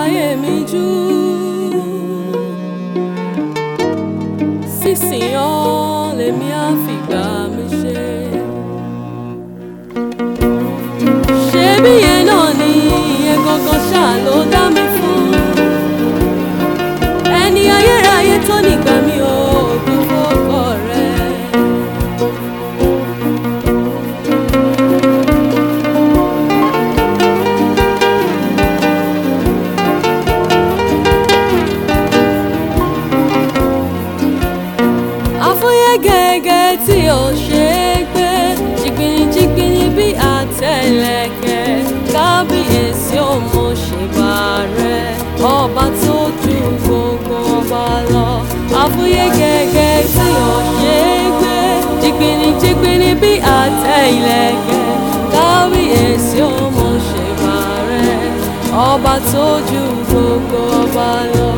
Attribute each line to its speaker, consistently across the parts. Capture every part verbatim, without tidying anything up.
Speaker 1: ayé mi jù. Sísìn ọ́ lèmi á fìgbà mi ṣe. Ṣebí yẹn náà ni ìyẹn gangan ṣáà ló dá mi fún. Ẹni ayérayé tó nígbà mi ò gbé fọ́kọ rẹ̀. Àfúyẹ́ gẹ́gẹ́ tí ò ṣe é gbé, jìgbìnìjìgbìnì bí àtẹlẹkẹ. Kábíyèsí ò mo ṣèbà rẹ̀, ọba tó ju gbogbo ọba lọ. Àfúyẹ́ gẹ́gẹ́ tí ò ṣe é gbé, jìgbìnìjìgbìnì bí àtẹlẹkẹ. Kábíyèsí ò mo ṣèbà rẹ̀, ọba tó ju gbogbo ọba lọ.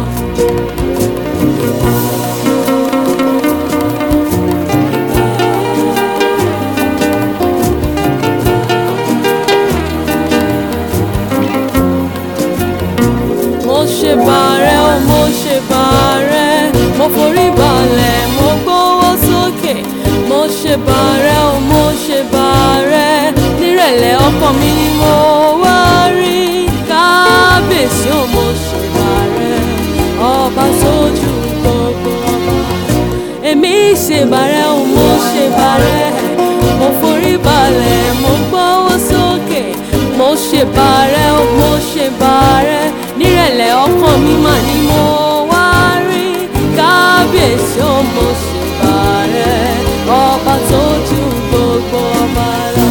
Speaker 1: Mo ṣèbà rẹ̀ o, mo ṣèbà rẹ̀, mo forí balẹ̀, mo gbówó sókè. Mo ṣèbà rẹ̀ o, mo ṣèbà rẹ̀, nírẹ̀lẹ̀ ọkàn mi ni mo wá rí. Kábíyèsí o, mo ṣèbà rẹ̀, ọba tó ju gbogbo ọba. Èmi ṣèbà rẹ̀ o, mo ṣèbà rẹ̀, mo forí balẹ̀, mo gbówó sókè. Mo ṣèbà rẹ̀ o, mo ṣèbà rẹ̀, nírẹ̀lẹ̀ ọkàn mi mà ni mo wá rí. Kábíyèsí o, mo ṣèbà rẹ̀, ọba tó ju gbogbo ọba lọ.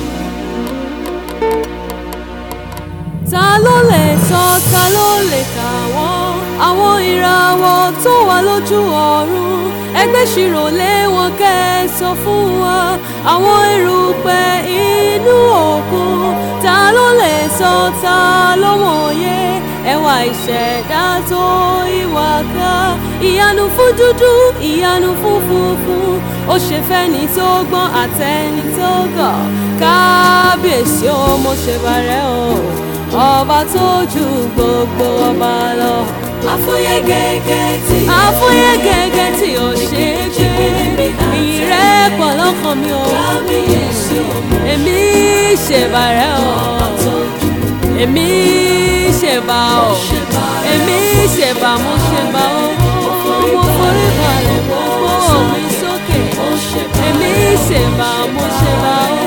Speaker 1: Ta ló lè sọ, ta ló lè kà wọ́n? Àwọn ìràwọ̀ tó wà lójú ọ̀run, ẹgbẹ́ ṣirò lé wọn kẹ́ ẹ sọ fún wa. Àwọn erùpẹ̀ inú òkun, ta ló lè sọ, ta ló mọ̀ye? Ẹwà ìṣẹ̀dá tó ìwà ká, ìyanu fún dúdú, ìyanu fún funfun. Ó ṣe fẹ́ni tó gbọ́n àtẹni tó gọ̀. Kábíyèsí o, mo ṣèbà rẹ̀ o, ọba tó ju gbogbo ọba lọ. Àfúyẹ́ gẹ́gẹ́ tí àfúyẹ́ gẹ́gẹ́ tí ò ṣe é gbé, ìyìn rẹ̀ pọ̀ lọ́kàn mi o. Kábíyèsí o, èmi ṣèbà rẹ̀ o, èmi ṣèbà o, èmi ṣèbà, mo ṣèbà o. Mo forí balẹ̀, mo gbówó mi sókè. Èmi ṣèbà, mo ṣèbà o.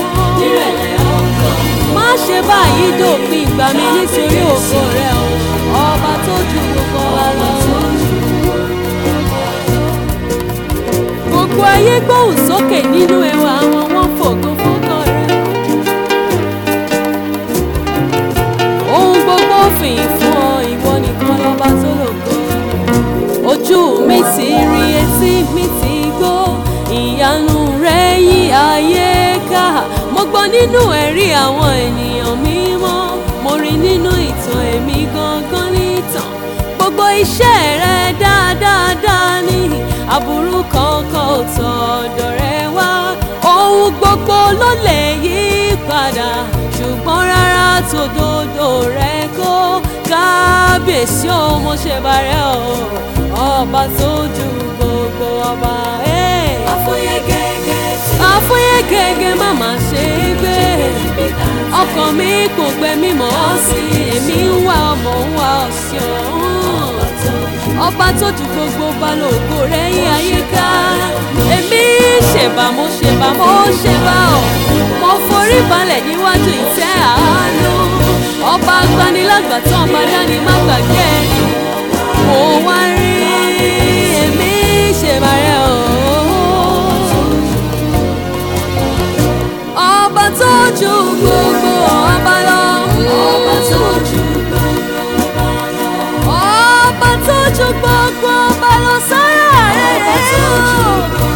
Speaker 1: Má ṣe báyìí dòpin ìgbà mi nítorí ògo rẹ o, ọba tó ju gbogbo wa lọ. Gbogbo ayé gbóhùn sókè nínú ẹwà àwọn wọn fògo fọ́kọ rẹ. Ohun gbogbo fìyìn fún ọ, ìwọ nìkan lọ́ba tó lògo. Ojú mi ti rí, etí mi ti gbọ́, ìyanu rẹ yí ayé ká. Mo gbọ́ nínú ẹ̀rí àwọn ènìyàn mímọ́, mo rí nínú ìtàn èmi gangan nìtàn. Gbogbo iṣẹ́ rẹ dáadáa ní, aburú kankan ò tọ̀dọ̀ rẹ wá. Ohun gbogbo ló lè yí padà, ṣùgbọ́n rárá tòdodo rẹ kó. Kábíyèsí o, mo ṣèbà rẹ̀ o, ọba tó ju gbogbo ọba. Àfúyẹ́ gẹ́gẹ́ tí àfúyẹ́ gẹ́gẹ́ má má ṣe é gbé, ọkàn mi kò gbẹ mímọ́ sí. Èmi ń wá ọmọ ń wá ọ̀sìn ọ̀hún, ọba tó ju gbogbo balógo rẹ̀ yí ayé ká. Èmi ṣèbà, mo ṣèbà, mo ṣèbà o, mo forí balẹ̀ níwájú ìtẹ́ àánú. Ọba agbanilágbàtàn, ọba dání má gbàgbé ẹni. Mo wá rí, èmi ṣèbà rẹ̀ o, ọba tó ju gbogbo ọba lọ. Ọba tó ju gbogbo ọba lọ. Ọba tó ju gbogbo ọba lọ sára rẹ̀ rẹ̀ o.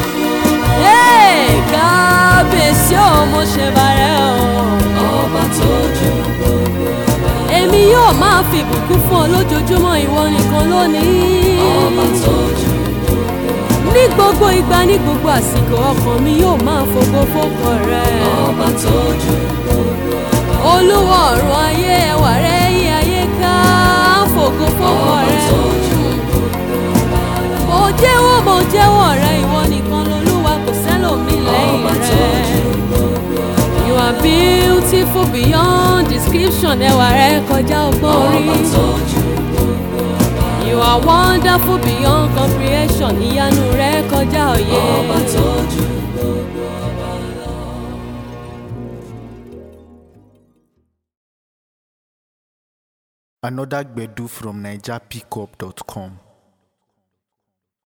Speaker 1: Kábíyèsí o, mo ṣèbà rẹ̀ o, ọba tó ju gbogbo ọba lọ. Èmi yóò máa fi ìbùkún fún ọ lójoojúmọ́, ìwọ nìkan lónìí. Ọba tó ju gbogbo ọba lọ. Ní gbogbo ìgbà, ní gbogbo àsìkò, ọkàn mi yóò máa fògo fọ́kọ rẹ̀. Ọba tó ju gbogbo ọba lọ. Olúwa ọ̀run ayé, ẹwà rẹ̀ yí ayé ká. Fò beyond description, ẹwà rẹ kọjá ọgbọ́n orí.
Speaker 2: Ọba tó ju gbogbo ọba lọ.
Speaker 1: You are wonderful beyond comprehension, ìyanu rẹ kọjá òye.
Speaker 2: Ọba tó ju gbogbo ọba lọ.
Speaker 3: Another Gbedu from naija pickup dot com.